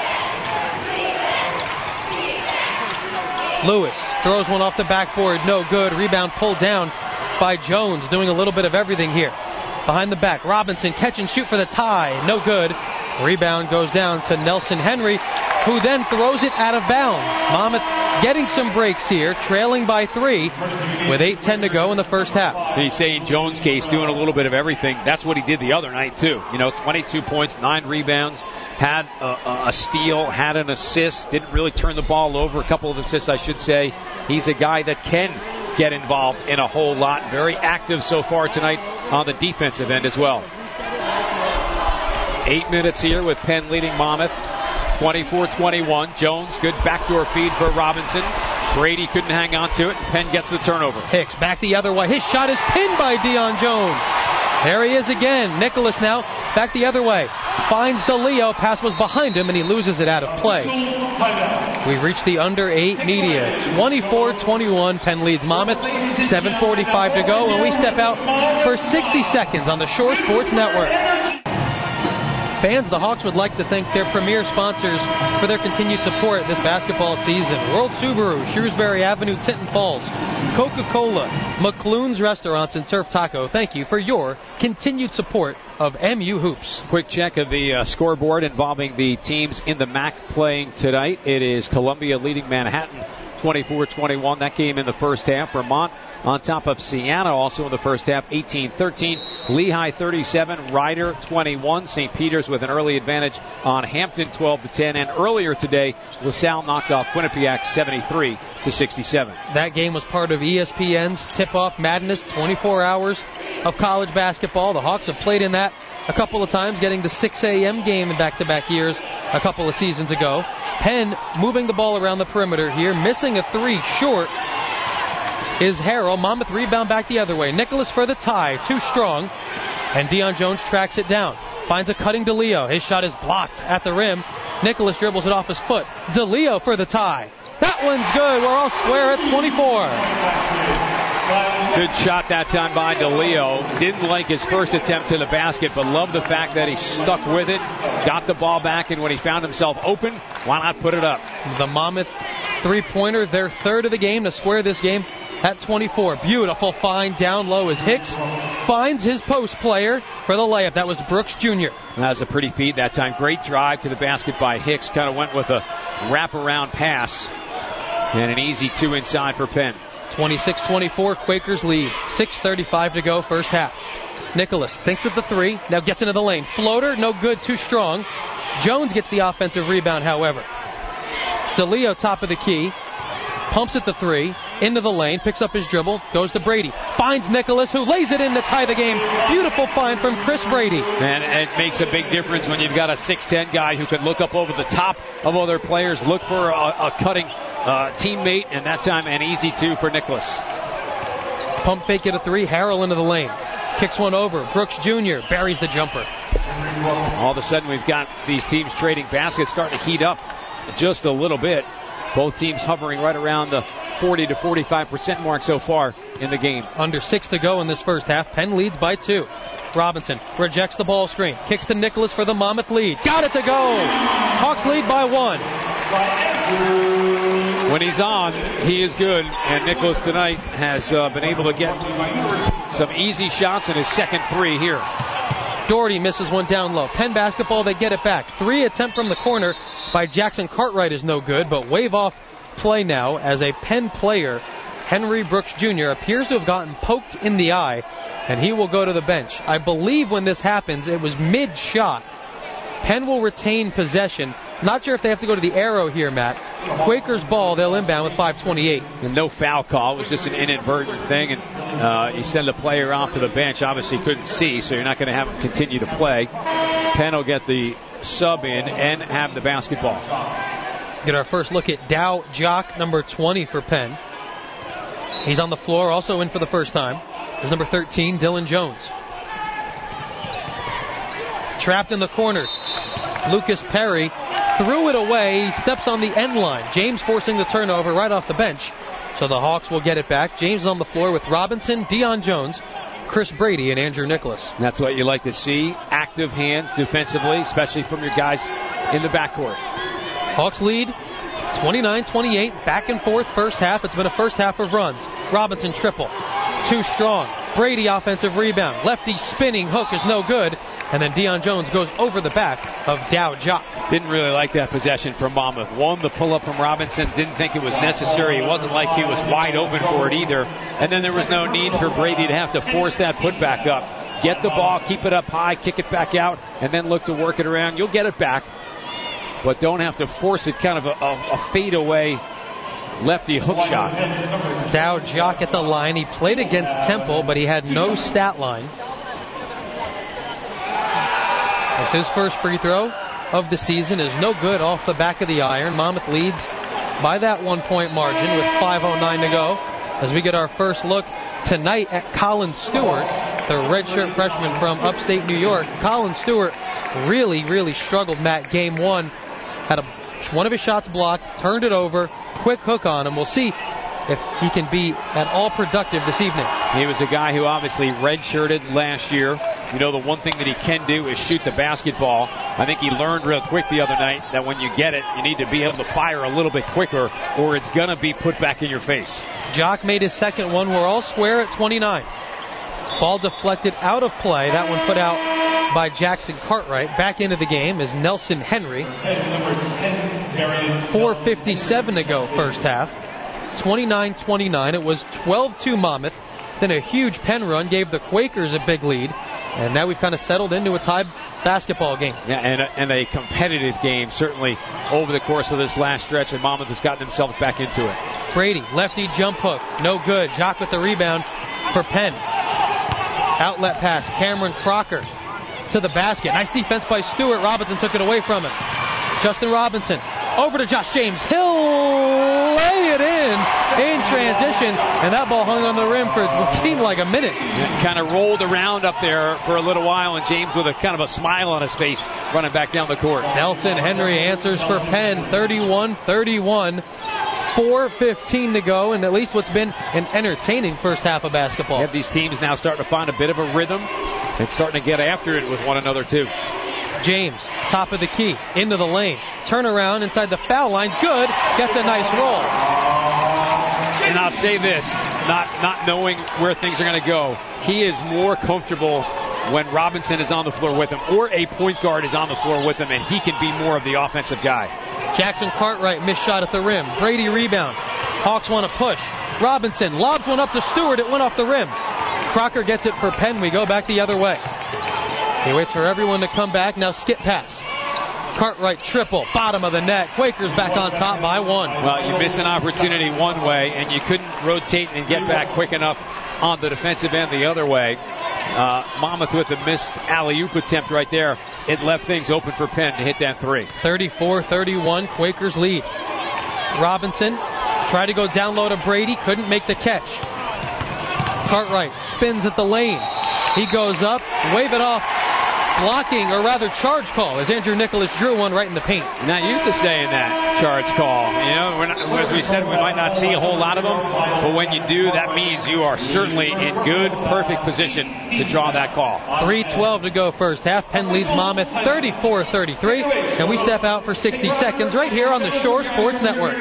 Lewis throws one off the backboard, no good. Rebound pulled down by Jones, doing a little bit of everything here. Behind the back, Robinson catch and shoot for the tie, no good. Rebound goes down to Nelson Henry, who then throws it out of bounds. Monmouth getting some breaks here, trailing by three with eight ten to go in the first half. He's saying Jones' case, doing a little bit of everything. That's what he did the other night, too. You know, twenty-two points, nine rebounds. Had a, a steal, had an assist, didn't really turn the ball over, a couple of assists, I should say. He's a guy that can get involved in a whole lot. Very active so far tonight on the defensive end as well. Eight minutes here with Penn leading Monmouth, twenty-four twenty-one. Jones, good backdoor feed for Robinson. Brady couldn't hang on to it, and Penn gets the turnover. Hicks back the other way. His shot is pinned by Deion Jones. There he is again. Nicholas now back the other way. Finds DeLeo. Pass was behind him, and he loses it out of play. We've reached the under eight media. twenty-four twenty-one. Penn leads Monmouth. seven forty-five to go, and we step out for sixty seconds on the Shore Sports Network. Fans, the Hawks would like to thank their premier sponsors for their continued support this basketball season. World Subaru, Shrewsbury Avenue, Tinton Falls, Coca-Cola, McClune's Restaurants, and Surf Taco. Thank you for your continued support of M U Hoops. Quick check of the uh, scoreboard involving the teams in the M A C playing tonight. It is Columbia leading Manhattan twenty-four twenty-one. That game in the first half. Vermont on top of Siena also in the first half, eighteen thirteen. Lehigh thirty-seven, Ryder twenty-one. Saint Peter's with an early advantage on Hampton, twelve to ten. And earlier today, LaSalle knocked off Quinnipiac seventy-three to sixty-seven. That game was part of E S P N's Tip-Off Madness, twenty-four hours of college basketball. The Hawks have played in that a couple of times, getting the six a.m. game in back-to-back years a couple of seasons ago. Penn moving the ball around the perimeter here, missing a three short is Harrell. Monmouth rebound back the other way. Nicholas for the tie, too strong, and Deion Jones tracks it down. Finds a cutting DeLeo. His shot is blocked at the rim. Nicholas dribbles it off his foot. DeLeo for the tie. That one's good. We're all square at twenty-four. Good shot that time by DeLeo. Didn't like his first attempt to the basket, but loved the fact that he stuck with it, got the ball back, and when he found himself open, why not put it up? The Monmouth three-pointer, their third of the game to square this game at twenty-four. Beautiful find down low as Hicks finds his post player for the layup. That was Brooks Junior That was a pretty feed that time. Great drive to the basket by Hicks. Kind of went with a wraparound pass and an easy two inside for Penn. twenty-six twenty-four, Quakers lead. six thirty-five to go, first half. Nicholas thinks of the three, now gets into the lane. Floater, no good, too strong. Jones gets the offensive rebound, however. DeLeo, top of the key, pumps at the three, into the lane, picks up his dribble, goes to Brady. Finds Nicholas, who lays it in to tie the game. Beautiful find from Chris Brady. And it makes a big difference when you've got a six ten guy who can look up over the top of other players, look for a, a cutting uh, teammate, and that time an easy two for Nicholas. Pump fake at a three, Harrell into the lane. Kicks one over, Brooks Junior buries the jumper. All of a sudden we've got these teams trading baskets, starting to heat up just a little bit. Both teams hovering right around the forty to forty-five percent mark so far in the game. Under six to go in this first half. Penn leads by two. Robinson rejects the ball screen. Kicks to Nicholas for the Monmouth lead. Got it to go. Hawks lead by one. When he's on, he is good. And Nicholas tonight has uh, been able to get some easy shots in his second three here. Doherty misses one down low. Penn basketball, they get it back. Three attempt from the corner by Jackson Cartwright is no good, but wave off play now as a Penn player, Henry Brooks Junior, appears to have gotten poked in the eye, and he will go to the bench. I believe when this happens, it was mid-shot. Penn will retain possession. Not sure if they have to go to the arrow here, Matt. Quakers ball, they'll inbound with five twenty-eight. And no foul call. It was just an inadvertent thing, and uh, you send a player off to the bench. Obviously couldn't see, so you're not going to have him continue to play. Penn will get the sub in and have the basketball. Get our first look at Dow Jock, number twenty for Penn. He's on the floor, also in for the first time. There's number thirteen, Dylan Jones. Trapped in the corner. Lucas Perry threw it away. He steps on the end line. James forcing the turnover right off the bench. So the Hawks will get it back. James is on the floor with Robinson, Deion Jones, Chris Brady, and Andrew Nicholas. And that's what you like to see. Active hands defensively, especially from your guys in the backcourt. Hawks lead twenty-nine twenty-eight. Back and forth first half. It's been a first half of runs. Robinson triple. Too strong. Brady offensive rebound. Lefty spinning hook is no good. And then Deion Jones goes over the back of Dow Jock. Didn't really like that possession from Monmouth. One, the pull-up from Robinson. Didn't think it was necessary. It wasn't like he was wide open for it either. And then there was no need for Brady to have to force that putback up. Get the ball, keep it up high, kick it back out, and then look to work it around. You'll get it back, but don't have to force it. Kind of a, a, a fade-away lefty hook shot. Dow Jock at the line. He played against Temple, but he had no stat line. As his first free throw of the season is no good off the back of the iron. Monmouth leads by that one-point margin with five oh nine to go. As we get our first look tonight at Colin Stewart, the redshirt freshman from upstate New York. Colin Stewart really, really struggled, Matt, game one. Had a, one of his shots blocked, turned it over, quick hook on him. We'll see if he can be at all productive this evening. He was a guy who obviously redshirted last year. You know, the one thing that he can do is shoot the basketball. I think he learned real quick the other night that when you get it, you need to be able to fire a little bit quicker or it's going to be put back in your face. Jock made his second one. We're all square at twenty-nine. Ball deflected out of play. That one put out by Jackson Cartwright. Back into the game is Nelson Henry. four fifty-seven to go first half. twenty-nine twenty-nine. It was twelve two Monmouth. Then a huge Penn run gave the Quakers a big lead. And now we've kind of settled into a tied basketball game. Yeah, and a, and a competitive game, certainly, over the course of this last stretch, and Monmouth has gotten themselves back into it. Brady, lefty jump hook, no good. Jock with the rebound for Penn. Outlet pass, Cameron Crocker to the basket. Nice defense by Stewart. Robinson took it away from him. Justin Robinson over to Josh James. He'll lay it in in transition, and that ball hung on the rim for what seemed like a minute. It kind of rolled around up there for a little while, and James with a kind of a smile on his face running back down the court. Nelson Henry answers for Penn, thirty-one thirty-one. four fifteen to go, and at least what's been an entertaining first half of basketball. You have these teams now starting to find a bit of a rhythm and starting to get after it with one another, too. James, top of the key, into the lane. Turnaround inside the foul line. Good. Gets a nice roll. And I'll say this, not, not knowing where things are going to go, he is more comfortable when Robinson is on the floor with him, or a point guard is on the floor with him, and he can be more of the offensive guy. Jackson Cartwright, missed shot at the rim. Brady rebound. Hawks want to push. Robinson lobs one up to Stewart. It went off the rim. Crocker gets it for Penn. We go back the other way. He waits for everyone to come back. Now skip pass. Cartwright triple. Bottom of the net. Quakers back on top by one. Well, you miss an opportunity one way, and you couldn't rotate and get back quick enough on the defensive end the other way. Uh, Monmouth with a missed alley-oop attempt right there. It left things open for Penn to hit that three. thirty-four thirty-one, Quakers lead. Robinson tried to go down low to Brady, couldn't make the catch. Cartwright spins at the lane. He goes up, wave it off. Blocking, or rather charge call, as Andrew Nicholas drew one right in the paint. Not used to saying that, charge call. You know, we're not, as we said, we might not see a whole lot of them, but when you do, that means you are certainly in good, perfect position to draw that call. three twelve to go first half. Penn leads Monmouth thirty-four thirty-three, and we step out for sixty seconds right here on the Shore Sports Network.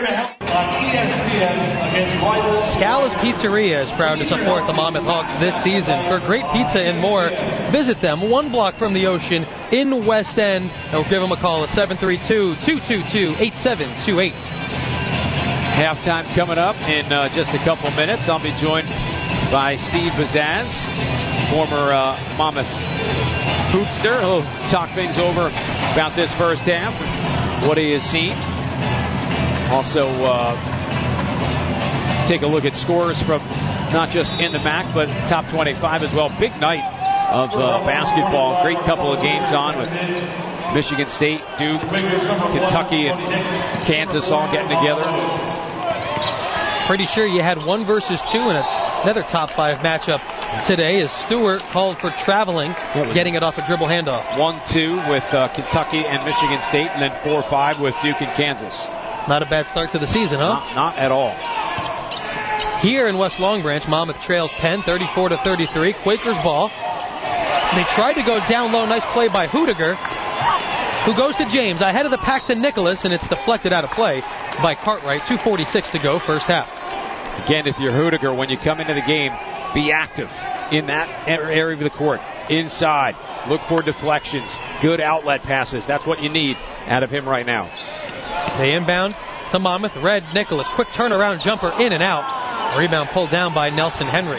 Scala's Pizzeria is proud to support the Monmouth Hawks this season. For great pizza and more, visit them one block from the ocean in West End, or give them a call at seven three two, two two two, eight seven two eight. Halftime coming up in uh, just a couple minutes. I'll be joined by Steve Bazaz, former uh, Monmouth hoopster. He'll talk things over about this first half, what he has seen. Also, uh, take a look at scores from not just in the M A C, but top twenty-five as well. Big night of uh, basketball. Great couple of games on with Michigan State, Duke, Kentucky, and Kansas all getting together. Pretty sure you had one versus two in another top five matchup today, as Stewart called for traveling, getting it off a dribble handoff. one two with uh, Kentucky and Michigan State, and then four five with Duke and Kansas. Not a bad start to the season, huh? Not, not at all. Here in West Long Branch, Monmouth trails Penn thirty-four to thirty-three. Quakers ball. They tried to go down low. Nice play by Hudiger, who goes to James. Ahead of the pack to Nicholas, and it's deflected out of play by Cartwright. two forty-six to go, first half. Again, if you're Hudiger, when you come into the game, be active in that area of the court. Inside. Look for deflections. Good outlet passes. That's what you need out of him right now. They inbound to Monmouth. Red Nicholas. Quick turnaround jumper in and out. Rebound pulled down by Nelson Henry.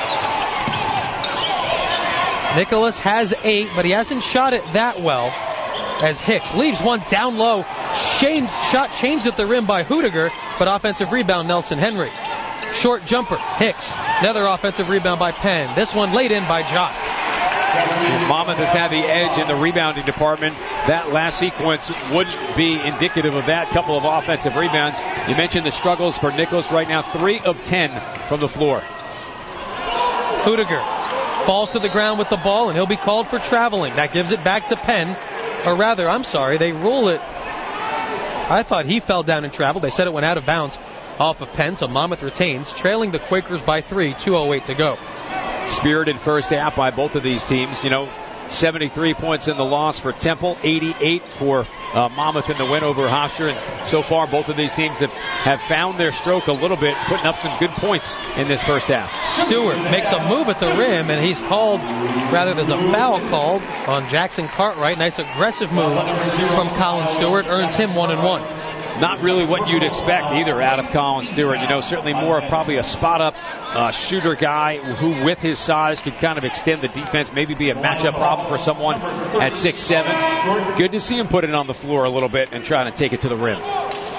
Nicholas has eight, but he hasn't shot it that well, as Hicks leaves one down low. Shane, shot changed at the rim by Hudiger, but offensive rebound Nelson Henry. Short jumper, Hicks. Another offensive rebound by Penn. This one laid in by Jock. Monmouth has had the edge in the rebounding department. That last sequence wouldn't be indicative of that. Couple of offensive rebounds. You mentioned the struggles for Nicholas right now. Three of ten from the floor. Hudiger falls to the ground with the ball, and he'll be called for traveling. That gives it back to Penn. Or rather, I'm sorry, they rule it. I thought he fell down and traveled. They said it went out of bounds off of Penn, so Monmouth retains, trailing the Quakers by three, two oh eight to go. Spirited first half by both of these teams. You know, seventy-three points in the loss for Temple, eighty-eight for uh, Monmouth in the win over Hofstra. And so far, both of these teams have, have found their stroke a little bit, putting up some good points in this first half. Stewart makes a move at the rim, and he's called, rather there's a foul called on Jackson Cartwright. Nice aggressive move from Colin Stewart, earns him one and one. not really what you'd expect either out of Colin Stewart. You know, certainly more of probably a spot-up uh, shooter guy who, with his size, could kind of extend the defense, maybe be a matchup problem for someone at six seven. Good to see him put it on the floor a little bit and trying to take it to the rim.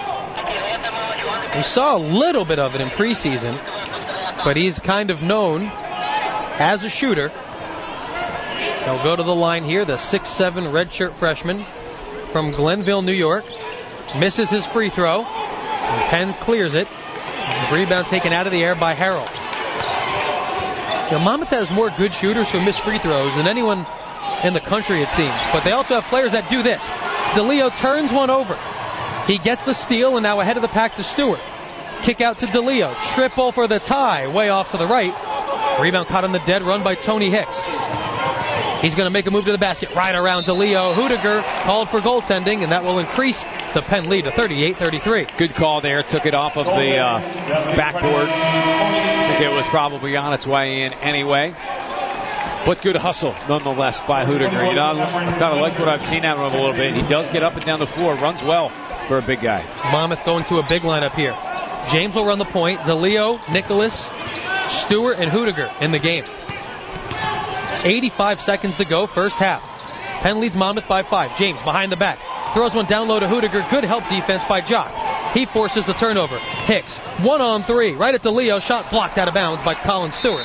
We saw a little bit of it in preseason, but he's kind of known as a shooter. He'll go to the line here, the six seven redshirt freshman from Glenville, New York. Misses his free throw. And Penn clears it. The rebound taken out of the air by Harrell. You know, Monmouth has more good shooters who miss free throws than anyone in the country, it seems. But they also have players that do this. DeLeo turns one over. He gets the steal, and now ahead of the pack to Stewart. Kick out to DeLeo. Triple for the tie. Way off to the right. Rebound caught on the dead run by Tony Hicks. He's going to make a move to the basket. Right around DeLeo. Hudiger called for goaltending, and that will increase the Penn lead to thirty-eight thirty-three. Good call there. Took it off of the uh, backboard. I think it was probably on its way in anyway. But good hustle, nonetheless, by Hudiger. You know, I kind of like what I've seen out of him a little bit. He does get up and down the floor. Runs well for a big guy. Monmouth going to a big lineup here. James will run the point. DeLeo, Nicholas, Stewart, and Hudiger in the game. eighty-five seconds to go, first half. Penn leads Monmouth by five. James behind the back. Throws one down low to Hudiger. Good help defense by Jock. He forces the turnover. Hicks, one on three. Right at DeLeo. Shot blocked out of bounds by Colin Stewart.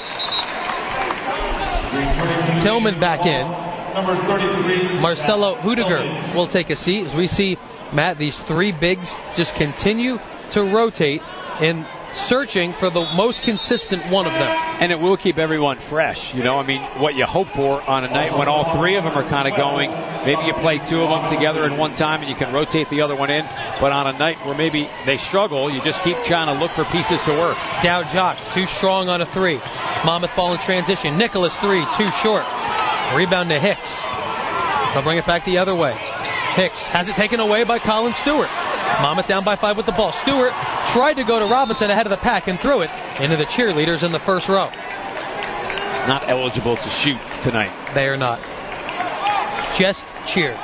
Tillman back in. Marcelo Hudiger will take a seat as we see, Matt, these three bigs just continue to rotate in searching for the most consistent one of them. And it will keep everyone fresh. You know, I mean, what you hope for on a night when all three of them are kind of going, maybe you play two of them together at one time and you can rotate the other one in. But on a night where maybe they struggle, you just keep trying to look for pieces to work. Dow Jock, too strong on a three. Monmouth ball in transition. Nicholas three, too short. Rebound to Hicks. They'll bring it back the other way. Hicks has it taken away by Colin Stewart. Monmouth down by five with the ball. Stewart tried to go to Robinson ahead of the pack and threw it into the cheerleaders in the first row. Not eligible to shoot tonight. They are not. Just cheered.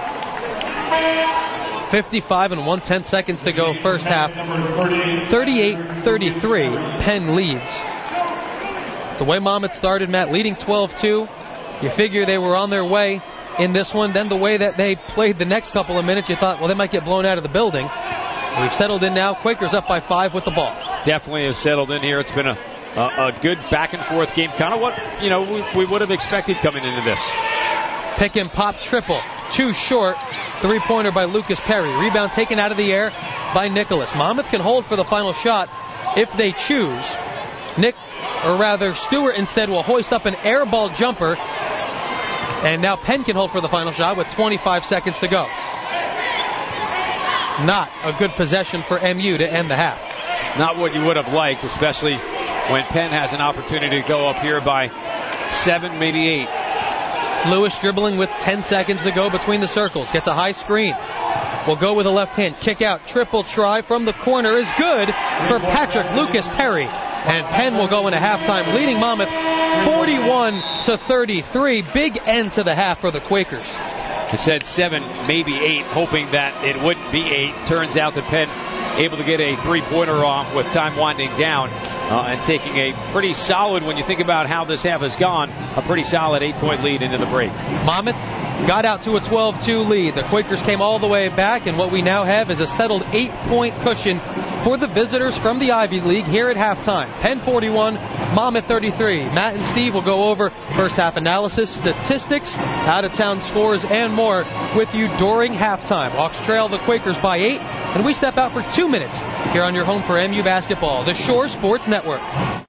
fifty-five and one-tenth seconds to go first half. thirty-eight thirty-three, Penn leads. The way Monmouth started, Matt, leading twelve two. You figure they were on their way in this one. Then the way that they played the next couple of minutes, you thought, well, they might get blown out of the building. We've settled in now. Quakers up by five with the ball. Definitely have settled in here. It's been a, a, a good back-and-forth game. Kind of what, you know, we, we would have expected coming into this. Pick and pop triple. Too short. Three-pointer by Lucas Perry. Rebound taken out of the air by Nicholas. Monmouth can hold for the final shot if they choose. Nick, or rather Stewart instead, will hoist up an air ball jumper. And now Penn can hold for the final shot with twenty-five seconds to go. Not a good possession for M U to end the half. Not what you would have liked, especially when Penn has an opportunity to go up here by seven, maybe eight. Lewis dribbling with ten seconds to go between the circles. Gets a high screen. Will go with a left hand. Kick out. Triple try from the corner is good for Patrick Lucas Perry. And Penn will go into halftime, leading Monmouth forty-one to thirty-three. Big end to the half for the Quakers. I said seven, maybe eight, hoping that it wouldn't be eight. Turns out that Penn able to get a three-pointer off with time winding down uh, and taking a pretty solid, when you think about how this half has gone, a pretty solid eight-point lead into the break. Monmouth got out to a twelve two lead. The Quakers came all the way back, and what we now have is a settled eight-point cushion for the visitors from the Ivy League here at halftime. Penn forty-one, Monmouth thirty-three. Matt and Steve will go over first half analysis, statistics, out-of-town scores, and more with you during halftime. Hawks trail the Quakers by eight, and we step out for two minutes here on your home for M U basketball, the Shore Sports Network.